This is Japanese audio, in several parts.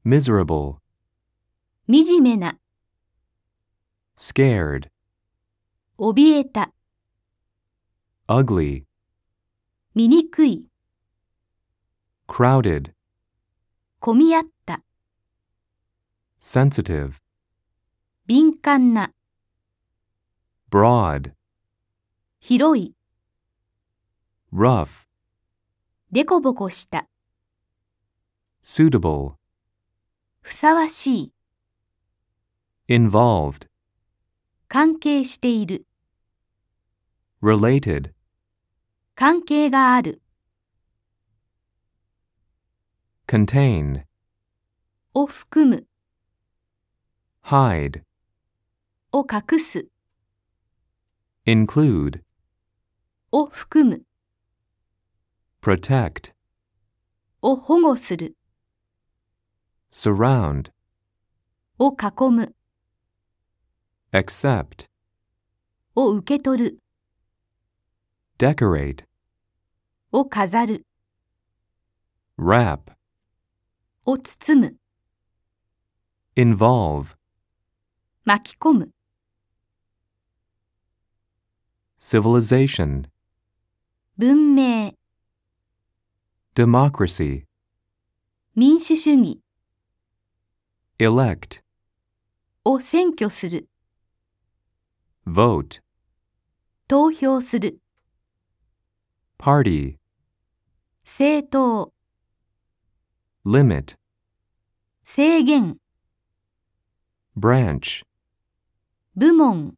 miserable, 惨めな、 scared, 怯えた、 ugly, 醜い、 crowded, 混み合った、 sensitive, 敏感な、 broad, 広い、 rough, でこぼこした、 suitable, ふさわしい、 involved, 関係している、 related, 関係がある、 contain, を含む、 hide, を隠す、 include, を含む、 protect, を保護する、 surround, を囲む、 accept, を受け取る、 decorate, を飾る、 wrap, を包む、 involve, 巻き込む、 civilization, 文明、 democracy, 民主主義、 elect, を選挙する、 vote, 投票する、 party, 政党、 limit, 制限、 branch, 部門、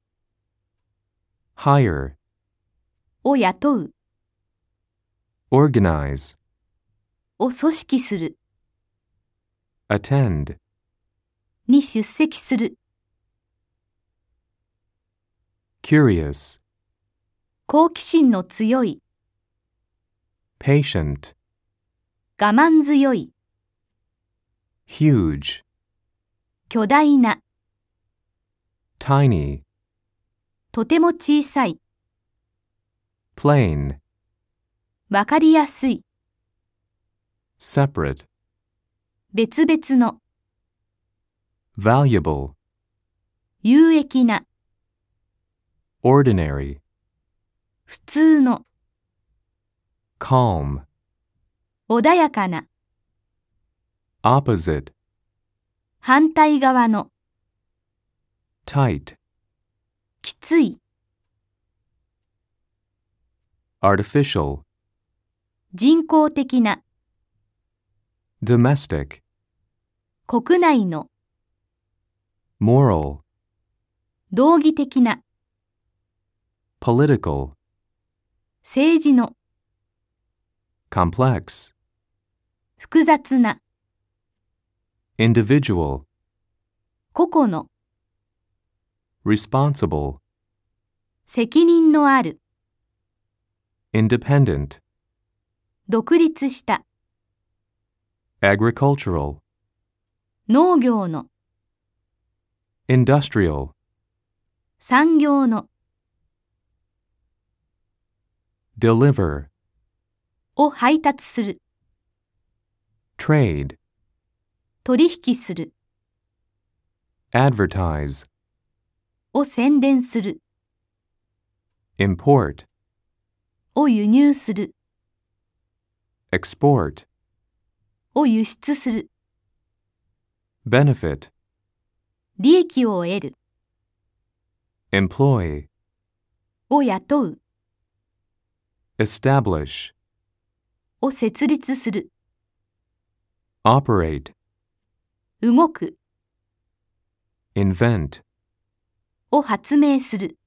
hire, を雇う、 organize, を組織する、 attend, に出席する、 curious, 好奇心の強い、 patient, 我慢強い、 huge, 巨大な、 tiny, とても小さい、 plain, わかりやすい、 separate, 別々の、 valuable, 有益な、 ordinary, 普通の、 calm, 穏やかな、 opposite, 反対側の、 tight, きつい、 artificial, 人工的な、 domestic, 国内の、 moral, 道義的な、 political, 政治の、 complex, 複雑な、 individual, 個々の、 responsible, 責任のある、 independent, 独立した、 agricultural, 農業の、 industrial, 産業の、 deliver, を配達する、 trade, 取引する、 advertise, を宣伝する、 import, を輸入する、 export, を輸出する、 benefit, 利益を得る、 employ, を雇う、 establish, を設立する、 operate, 動く、 invent, を発明する。